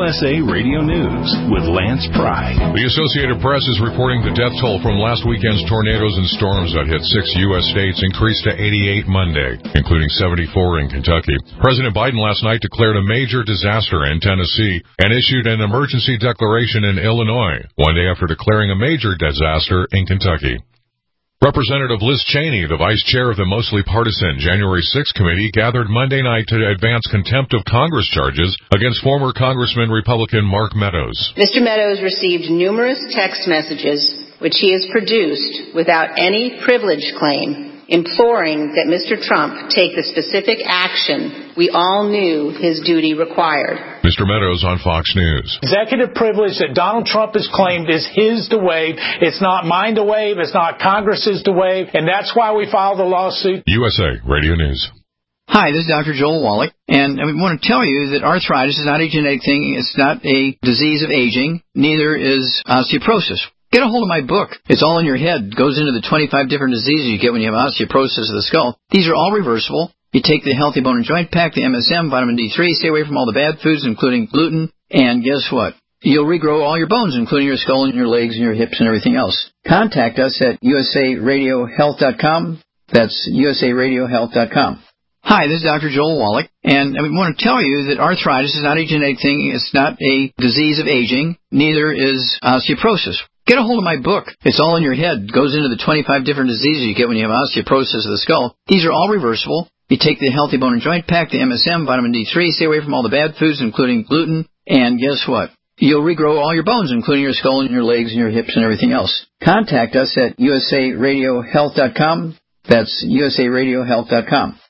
USA Radio News with Lance Pry. The Associated Press is reporting the death toll from last weekend's tornadoes and storms that hit 6 U.S. states increased to 88 Monday, including 74 in Kentucky. President Biden last night declared a major disaster in Tennessee and issued an emergency declaration in Illinois, one day after declaring a major disaster in Kentucky. Representative Liz Cheney, the vice chair of the mostly partisan January 6 committee, gathered Monday night to advance contempt of Congress charges against former Congressman Republican Mark Meadows. Mr. Meadows received numerous text messages, which he has produced without any privilege claim, imploring that Mr. Trump take the specific action we all knew his duty required. Mr. Meadows on Fox News. Executive privilege that Donald Trump has claimed is his to waive. It's not mine to waive. It's not Congress's to waive. And that's why we filed the lawsuit. USA Radio News. Hi, this is Dr. Joel Wallach, and I want to tell you that arthritis is not a genetic thing. It's not a disease of aging. Neither is osteoporosis. Get a hold of my book. It's all in your head. It goes into the 25 different diseases you get when you have osteoporosis of the skull. These are all reversible. You take the Healthy Bone and Joint Pack, the MSM, vitamin D3, stay away from all the bad foods, including gluten, and guess what? You'll regrow all your bones, including your skull and your legs and your hips and everything else. Contact us at usaradiohealth.com. That's usaradiohealth.com. Hi, this is Dr. Joel Wallach, and I want to tell you that arthritis is not a genetic thing. It's not a disease of aging. Neither is osteoporosis. Get a hold of my book. It's all in your head. It goes into the 25 different diseases you get when you have osteoporosis of the skull. These are all reversible. You take the Healthy Bone and Joint Pack, the MSM, vitamin D3, stay away from all the bad foods, including gluten, and guess what? You'll regrow all your bones, including your skull and your legs and your hips and everything else. Contact us at usaradiohealth.com. That's usaradiohealth.com.